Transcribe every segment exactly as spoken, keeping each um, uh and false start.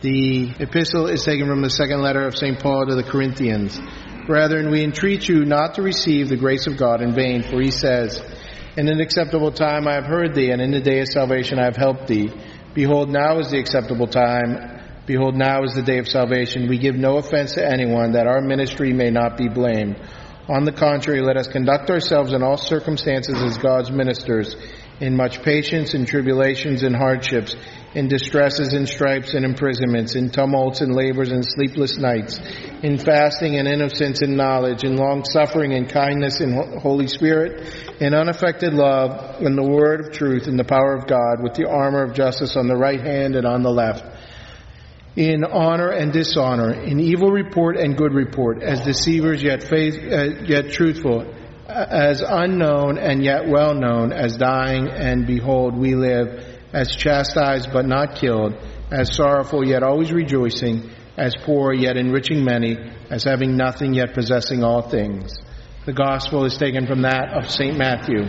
The epistle is taken from the second letter of Saint Paul to the Corinthians. Brethren, we entreat you not to receive the grace of God in vain, for he says, in an acceptable time I have heard thee, and in the day of salvation I have helped thee. Behold, now is the acceptable time. Behold, now is the day of salvation. We give no offense to anyone, that our ministry may not be blamed. On the contrary, let us conduct ourselves in all circumstances as God's ministers, in much patience, in tribulations, in hardships, in distresses, in stripes, and imprisonments, in tumults, and labors, and sleepless nights, in fasting, and innocence, and knowledge, in long-suffering, and kindness, in Holy Spirit, in unaffected love, in the word of truth, in the power of God, with the armor of justice on the right hand and on the left, in honor and dishonor, in evil report and good report, as deceivers yet faith, uh, yet truthful, as unknown and yet well known, as dying and behold we live, as chastised but not killed, as sorrowful yet always rejoicing, as poor yet enriching many, as having nothing yet possessing all things. The gospel is taken from that of Saint Matthew.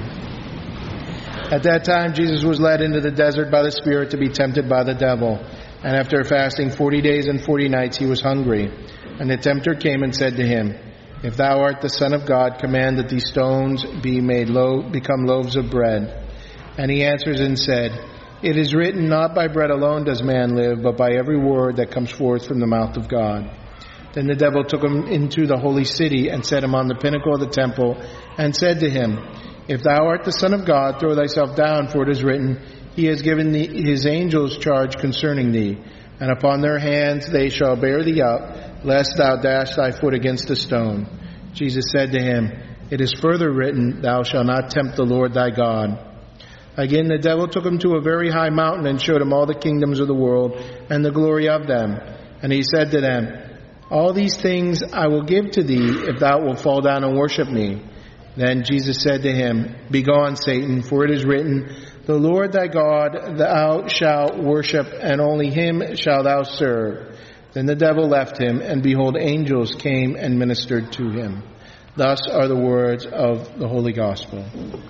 At that time Jesus was led into the desert by the Spirit to be tempted by the devil. And after fasting forty days and forty nights he was hungry. And the tempter came and said to him, If thou art the Son of God, command that these stones be made lo- become loaves of bread. And he answers and said, It is written, Not by bread alone does man live, but by every word that comes forth from the mouth of God. Then the devil took him into the holy city and set him on the pinnacle of the temple and said to him, If thou art the Son of God, throw thyself down, for it is written, He has given thee his angels charge concerning thee, and upon their hands they shall bear thee up, lest thou dash thy foot against a stone. Jesus said to him, It is further written, Thou shalt not tempt the Lord thy God. Again the devil took him to a very high mountain and showed him all the kingdoms of the world and the glory of them. And he said to them, All these things I will give to thee, if thou wilt fall down and worship me. Then Jesus said to him, Begone, Satan, for it is written, The Lord thy God thou shalt worship, and only him shalt thou serve. Then the devil left him, and behold, angels came and ministered to him. Thus are the words of the Holy Gospel.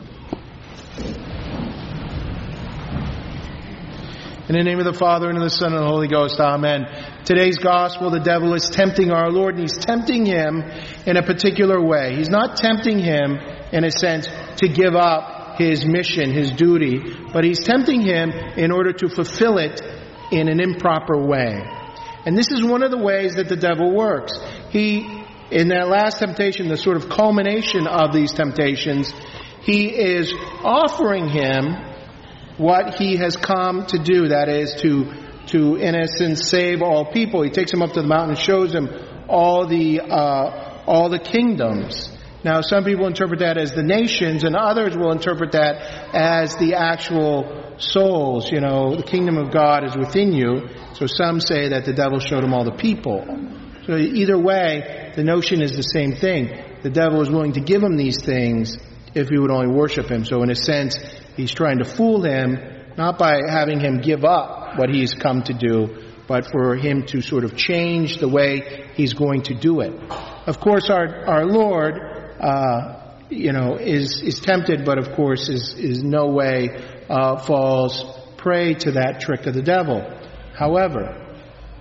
In the name of the Father, and of the Son, and of the Holy Ghost, amen. Today's gospel, the devil is tempting our Lord, and he's tempting him in a particular way. He's not tempting him, in a sense, to give up his mission, his duty, but he's tempting him in order to fulfill it in an improper way. And this is one of the ways that the devil works. He, in that last temptation, the sort of culmination of these temptations, he is offering him what he has come to do, that is to, to in essence, save all people. He takes him up to the mountain and shows him all the, uh, all the kingdoms. Now, some people interpret that as the nations, and others will interpret that as the actual souls. You know, the kingdom of God is within you. So some say that the devil showed him all the people. So either way, the notion is the same thing. The devil is willing to give him these things if he would only worship him. So in a sense, he's trying to fool him, not by having him give up what he's come to do, but for him to sort of change the way he's going to do it. Of course, our our Lord, uh, you know, is is tempted, but of course is is no way uh, falls prey to that trick of the devil. However,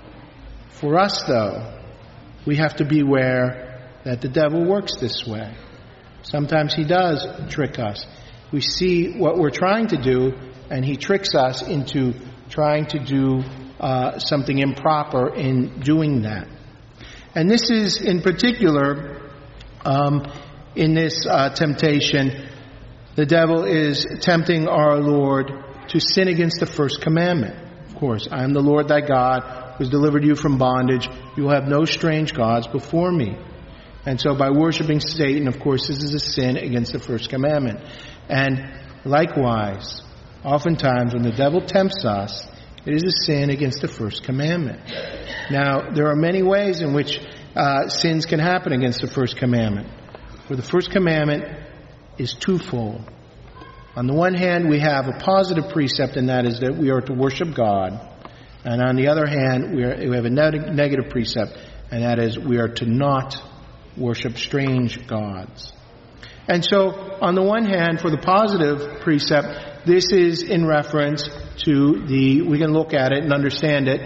for us though, we have to beware that the devil works this way. Sometimes he does trick us. We see what we're trying to do, and he tricks us into trying to do uh, something improper in doing that. And this is in particular, um, in this uh, temptation, the devil is tempting our Lord to sin against the first commandment. Of course, I am the Lord thy God, who has delivered you from bondage. You will have no strange gods before me. And so by worshiping Satan, of course, this is a sin against the first commandment. And likewise, oftentimes when the devil tempts us, it is a sin against the first commandment. Now, there are many ways in which uh, sins can happen against the first commandment. For the first commandment is twofold. On the one hand, we have a positive precept, and that is that we are to worship God. And on the other hand, we, are, we have a neg- negative precept, and that is we are to not worship strange gods. And so, on the one hand, for the positive precept, this is in reference to the, we can look at it and understand it, of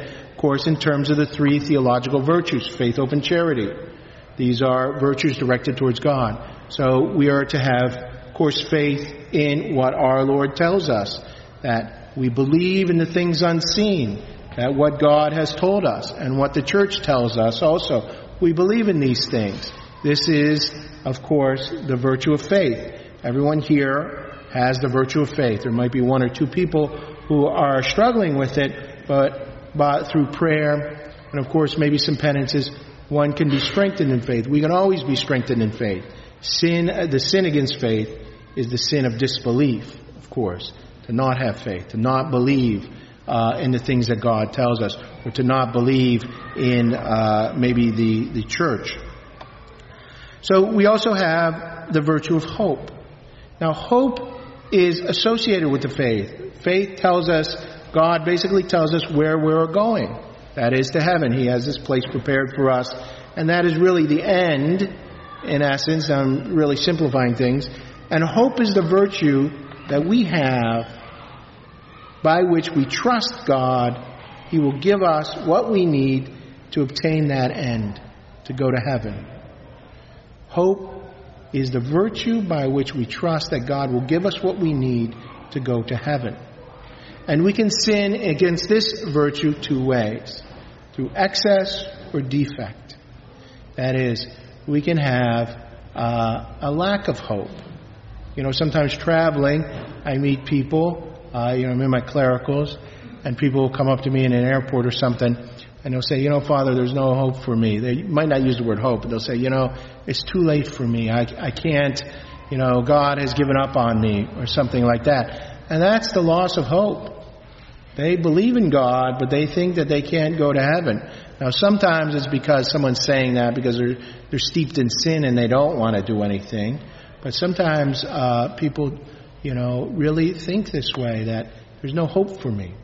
course, in terms of the three theological virtues, faith, hope, and charity. These are virtues directed towards God. So we are to have, of course, faith in what our Lord tells us, that we believe in the things unseen, that what God has told us and what the church tells us also. We believe in these things. This is, of course, the virtue of faith. Everyone here has the virtue of faith. There might be one or two people who are struggling with it, but, but through prayer and, of course, maybe some penances, one can be strengthened in faith. We can always be strengthened in faith. Sin, the sin against faith is the sin of disbelief, of course, to not have faith, to not believe uh, in the things that God tells us, or to not believe in uh, maybe the, the church. So we also have the virtue of hope. Now, hope is associated with the faith. Faith tells us, God basically tells us where we're going. That is to heaven. He has this place prepared for us. And that is really the end, in essence. I'm really simplifying things. And hope is the virtue that we have by which we trust God. He will give us what we need to obtain that end, to go to heaven. Hope is the virtue by which we trust that God will give us what we need to go to heaven. And we can sin against this virtue two ways, through excess or defect. That is, we can have uh, a lack of hope. You know, sometimes traveling, I meet people, uh, you know, I'm in my clericals, and people will come up to me in an airport or something, and they'll say, you know, Father, there's no hope for me. They might not use the word hope, but they'll say, you know, it's too late for me. I, I can't, you know, God has given up on me, or something like that. And that's the loss of hope. They believe in God, but they think that they can't go to heaven. Now, sometimes it's because someone's saying that because they're, they're steeped in sin and they don't want to do anything. But sometimes uh, people, you know, really think this way, that there's no hope for me.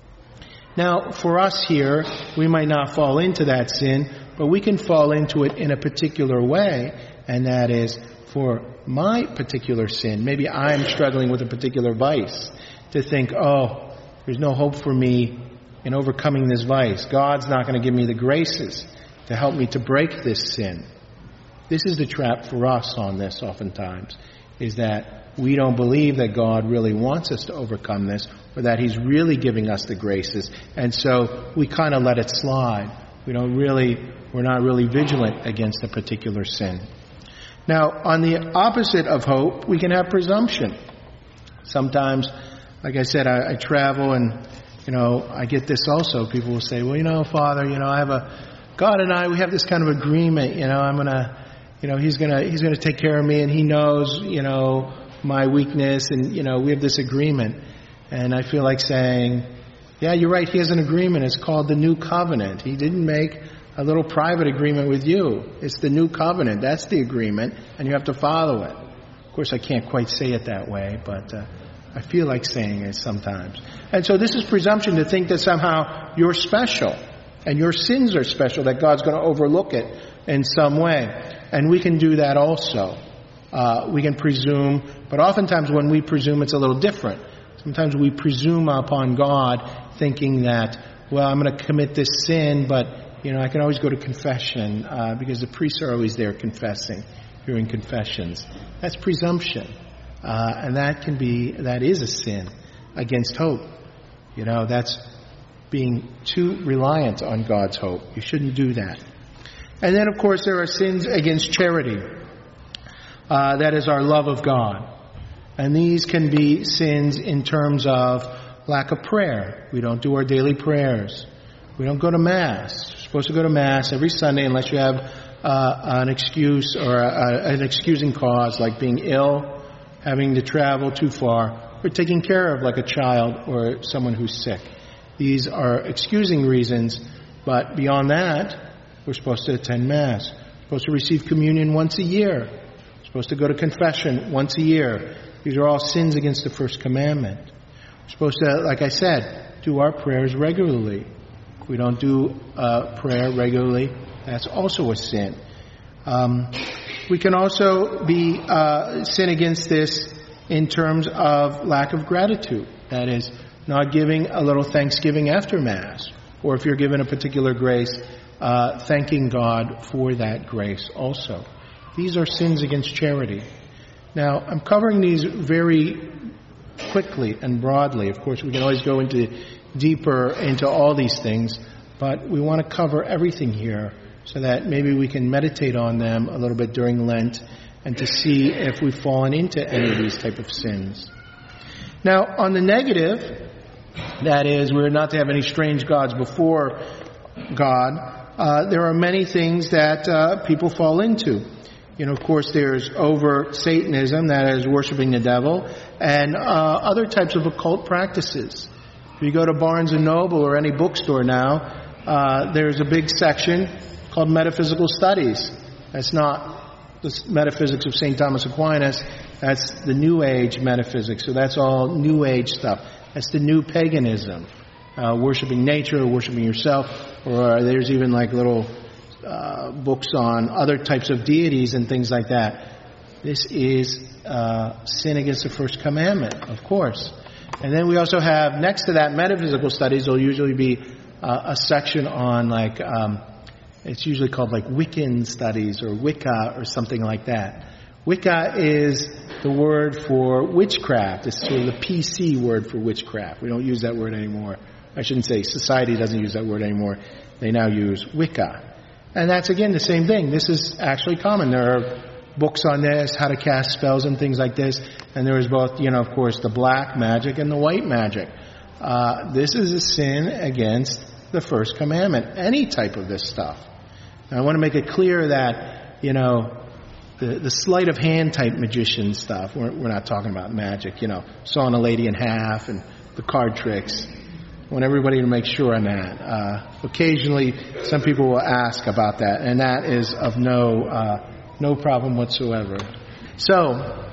Now, for us here, we might not fall into that sin, but we can fall into it in a particular way, and that is for my particular sin. Maybe I'm struggling with a particular vice, to think, oh, there's no hope for me in overcoming this vice. God's not going to give me the graces to help me to break this sin. This is the trap for us on this oftentimes, is that we don't believe that God really wants us to overcome this, or that He's really giving us the graces. And so we kind of let it slide. We don't really, we're not really vigilant against a particular sin. Now, on the opposite of hope, we can have presumption. Sometimes, like I said, I, I travel and, you know, I get this also. People will say, well, you know, Father, you know, I have a, God and I, we have this kind of agreement, you know, I'm going to, you know, He's going to, He's going to take care of me, and He knows, you know, my weakness, and, you know, we have this agreement. And I feel like saying, yeah, you're right, He has an agreement. It's called the New Covenant. He didn't make a little private agreement with you. It's the New Covenant. That's the agreement, and you have to follow it. Of course, I can't quite say it that way, but uh, I feel like saying it sometimes. And so this is presumption, to think that somehow you're special and your sins are special, that God's going to overlook it in some way. And we can do that also. Uh, we can presume, but oftentimes when we presume, it's a little different. Sometimes we presume upon God, thinking that, well, I'm going to commit this sin, but, you know, I can always go to confession, uh, because the priests are always there confessing, hearing confessions. That's presumption. Uh, and that can be, that is a sin against hope. You know, that's being too reliant on God's hope. You shouldn't do that. And then, of course, there are sins against charity. Uh, that is our love of God. And these can be sins in terms of lack of prayer. We don't do our daily prayers. We don't go to Mass. You're supposed to go to Mass every Sunday unless you have uh, an excuse or a, an excusing cause, like being ill, having to travel too far, or taking care of like a child or someone who's sick. These are excusing reasons, but beyond that, we're supposed to attend Mass. We're supposed to receive communion once a year. We're supposed to go to confession once a year. These are all sins against the first commandment. We're supposed to, like I said, do our prayers regularly. If we don't do uh, prayer regularly, that's also a sin. Um, we can also be uh, sin against this in terms of lack of gratitude. That is, not giving a little thanksgiving after Mass, or if you're given a particular grace, uh, thanking God for that grace also. These are sins against charity. Now, I'm covering these very quickly and broadly. Of course, we can always go into deeper into all these things, but we want to cover everything here so that maybe we can meditate on them a little bit during Lent and to see if we've fallen into any of these type of sins. Now, on the negative, that is, we're not to have any strange gods before God, uh, there are many things that uh, people fall into. You know, of course, there's overt Satanism, that is worshiping the devil, and uh, other types of occult practices. If you go to Barnes and Noble or any bookstore now, uh, there's a big section called Metaphysical Studies. That's not the metaphysics of Saint Thomas Aquinas. That's the New Age metaphysics. So that's all New Age stuff. That's the new paganism, uh, worshiping nature, worshiping yourself, or there's even like little uh, books on other types of deities and things like that. This is uh, sin against the first commandment, of course. And then we also have, next to that, metaphysical studies, there'll usually be uh, a section on like, um, it's usually called like Wiccan studies or Wicca or something like that. Wicca is the word for witchcraft. It's sort of the P C word for witchcraft. We don't use that word anymore. I shouldn't say society doesn't use that word anymore. They now use Wicca. And that's, again, the same thing. This is actually common. There are books on this, how to cast spells and things like this. And there is both, you know, of course, the black magic and the white magic. Uh, this is a sin against the first commandment. Any type of this stuff. Now, I want to make it clear that, you know, the, the sleight of hand type magician stuff, we're, we're not talking about magic, you know, sawing a lady in half and the card tricks. I want everybody to make sure on that. Uh, occasionally, some people will ask about that, and that is of no uh, no problem whatsoever. So,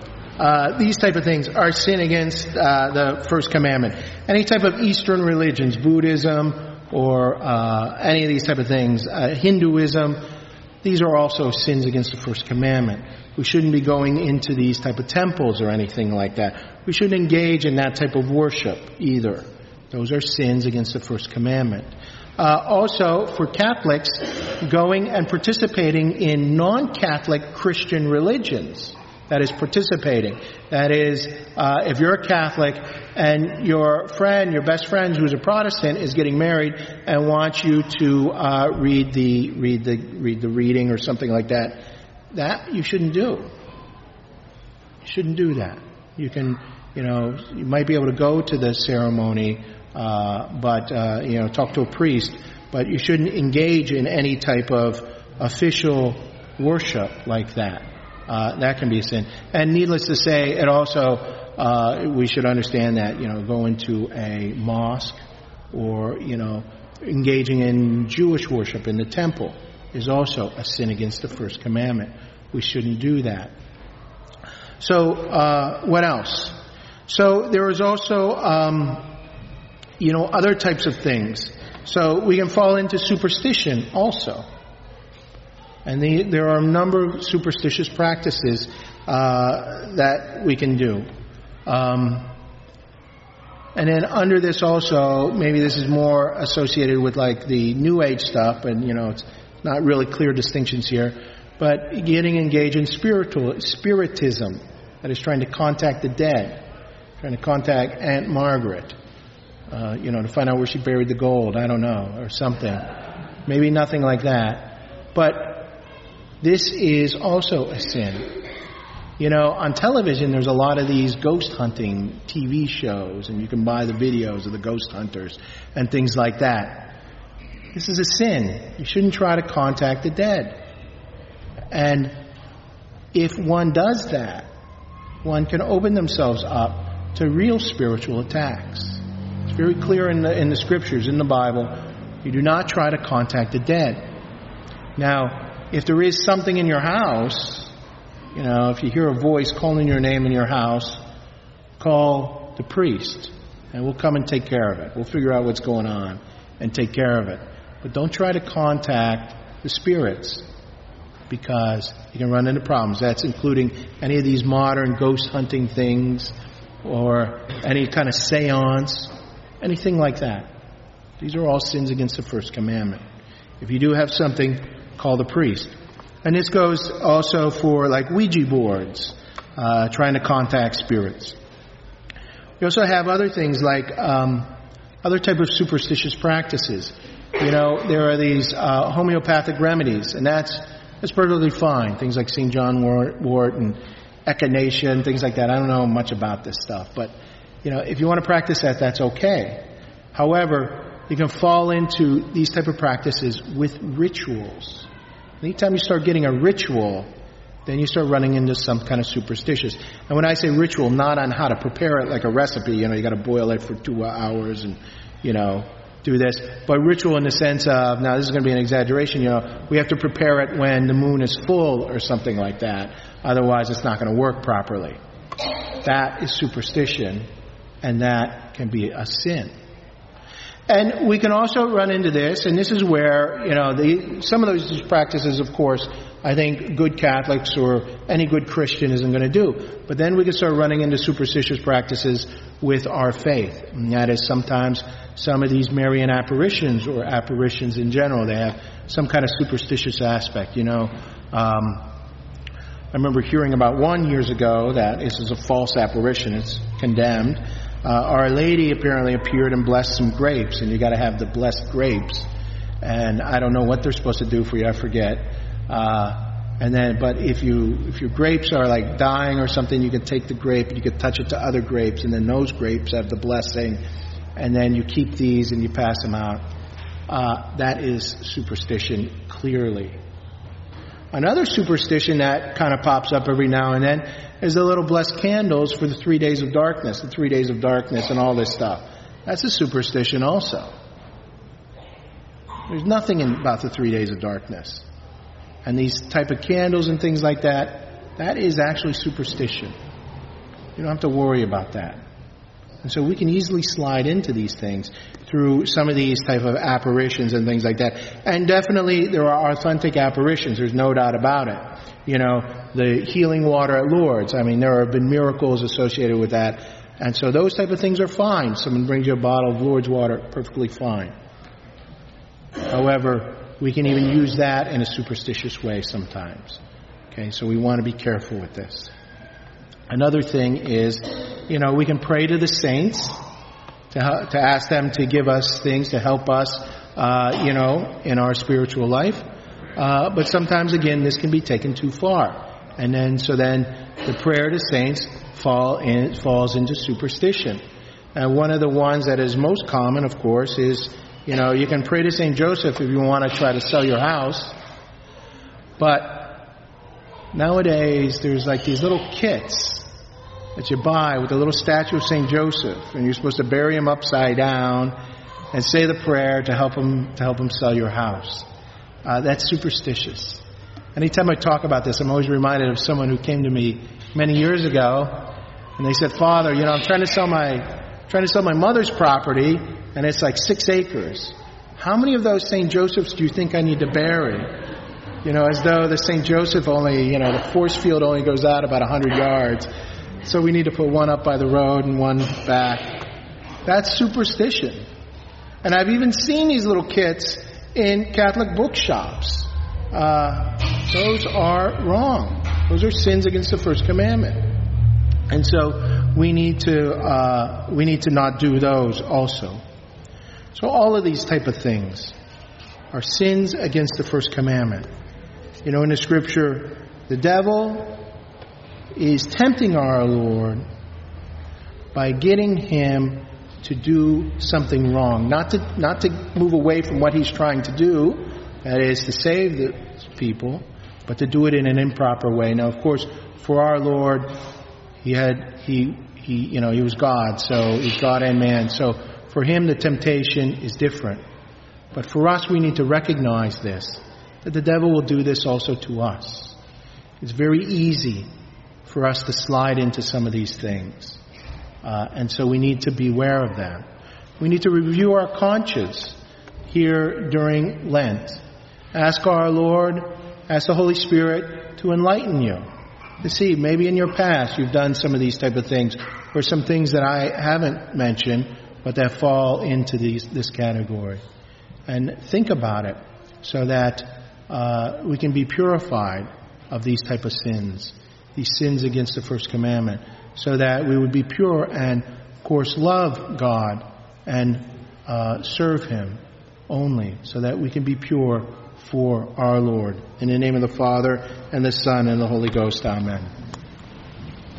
uh, these type of things are sin against uh, the first commandment. Any type of Eastern religions, Buddhism, or uh, any of these type of things, uh, Hinduism, these are also sins against the first commandment. We shouldn't be going into these type of temples or anything like that. We shouldn't engage in that type of worship either. Those are sins against the first commandment. Uh, also, for Catholics, going and participating in non-Catholic Christian religions. That is participating. That is, uh, if you're a Catholic and your friend, your best friend who's a Protestant is getting married and wants you to uh, read the read the read the reading or something like that, that you shouldn't do. You shouldn't do that. You can, you know, you might be able to go to the ceremony, uh, but uh, you know, talk to a priest, but you shouldn't engage in any type of official worship like that. Uh, that can be a sin. And needless to say, it also, uh, we should understand that, you know, going to a mosque or, you know, engaging in Jewish worship in the temple is also a sin against the first commandment. We shouldn't do that. So, uh, what else? So, there is also, um, you know, other types of things. So, we can fall into superstition also. And the, there are a number of superstitious practices uh, that we can do. Um, and then under this also, maybe this is more associated with like the New Age stuff, and you know, it's not really clear distinctions here, but getting engaged in spiritual spiritism, that is trying to contact the dead, trying to contact Aunt Margaret, uh, you know, to find out where she buried the gold, I don't know, or something. Maybe nothing like that. But this is also a sin. You know, on television there's a lot of these ghost hunting T V shows, and you can buy the videos of the ghost hunters and things like that. This is a sin. You shouldn't try to contact the dead. And if one does that, one can open themselves up to real spiritual attacks. It's very clear in the, in the scriptures, in the Bible, you do not try to contact the dead. Now, if there is something in your house, you know, if you hear a voice calling your name in your house, call the priest, and we'll come and take care of it. We'll figure out what's going on and take care of it. But don't try to contact the spirits, because you can run into problems. That's including any of these modern ghost hunting things or any kind of seance, anything like that. These are all sins against the first commandment. If you do have something, call the priest. And this goes also for like Ouija boards, uh, trying to contact spirits. We also have other things like um, other type of superstitious practices. You know, there are these uh, homeopathic remedies, and that's that's perfectly fine. Things like Saint John wort and echinacea, things like that. I don't know much about this stuff, but you know, if you want to practice that, that's okay. However, you can fall into these type of practices with rituals. Anytime you start getting a ritual, then you start running into some kind of superstitious. And when I say ritual, not on how to prepare it like a recipe, you know, you got to boil it for two hours and, you know, do this. But ritual in the sense of, now this is going to be an exaggeration, you know, we have to prepare it when the moon is full or something like that. Otherwise, it's not going to work properly. That is superstition, and that can be a sin. And we can also run into this, and this is where, you know, the, some of those practices, of course, I think good Catholics or any good Christian isn't going to do. But then we can start running into superstitious practices with our faith. And that is sometimes some of these Marian apparitions or apparitions in general, they have some kind of superstitious aspect, you know. Um, I remember hearing about one years ago that this is a false apparition. It's condemned. Uh, Our Lady apparently appeared and blessed some grapes, and you got to have the blessed grapes. And I don't know what they're supposed to do for you. I forget. Uh, and then, but if you if your grapes are like dying or something, you can take the grape and you can touch it to other grapes, and then those grapes have the blessing, and then you keep these and you pass them out. Uh, that is superstition, clearly. Another superstition that kind of pops up every now and then is the little blessed candles for the three days of darkness, the three days of darkness and all this stuff. That's a superstition also. There's nothing in, about the three days of darkness. And these type of candles and things like that, that is actually superstition. You don't have to worry about that. And so we can easily slide into these things through some of these type of apparitions and things like that. And definitely there are authentic apparitions. There's no doubt about it. You know, the healing water at Lourdes. I mean, there have been miracles associated with that. And so those type of things are fine. Someone brings you a bottle of Lourdes water, perfectly fine. However, we can even use that in a superstitious way sometimes. Okay, so we want to be careful with this. Another thing is, you know, we can pray to the saints to to ask them to give us things to help us, uh, you know, in our spiritual life. Uh, but sometimes, again, this can be taken too far. And then, so then the prayer to saints fall in, falls into superstition. And one of the ones that is most common, of course, is, you know, you can pray to Saint Joseph if you want to try to sell your house. But nowadays, there's like these little kits that you buy with a little statue of Saint Joseph, and you're supposed to bury him upside down and say the prayer to help him to help him sell your house. Uh, that's superstitious. Anytime I talk about this, I'm always reminded of someone who came to me many years ago, and they said, "Father, you know, I'm trying to sell my trying to sell my mother's property, and it's like six acres. How many of those Saint Josephs do you think I need to bury?" You know, as though the Saint Joseph only, you know, the force field only goes out about one hundred yards. So we need to put one up by the road and one back. That's superstition. And I've even seen these little kits in Catholic bookshops. Uh, those are wrong. Those are sins against the first commandment. And so we need to uh, we need to not do those also. So all of these type of things are sins against the first commandment. You know, in the scripture, the devil is tempting our Lord by getting him to do something wrong, not to not to move away from what he's trying to do, that is to save the people, but to do it in an improper way. Now, of course, for our Lord, he had he he you know he was God, so he's God and man. So for him, the temptation is different. But for us, we need to recognize this, that the devil will do this also to us. It's very easy for us to slide into some of these things. Uh, and so we need to beware of that. We need to review our conscience here during Lent. Ask our Lord, ask the Holy Spirit to enlighten you. To see, maybe in your past you've done some of these type of things, or some things that I haven't mentioned, but that fall into these, this category. And think about it so that uh, we can be purified of these type of sins, these sins against the first commandment, so that we would be pure and, of course, love God and uh, serve Him only, so that we can be pure for our Lord. In the name of the Father, and the Son, and the Holy Ghost, amen.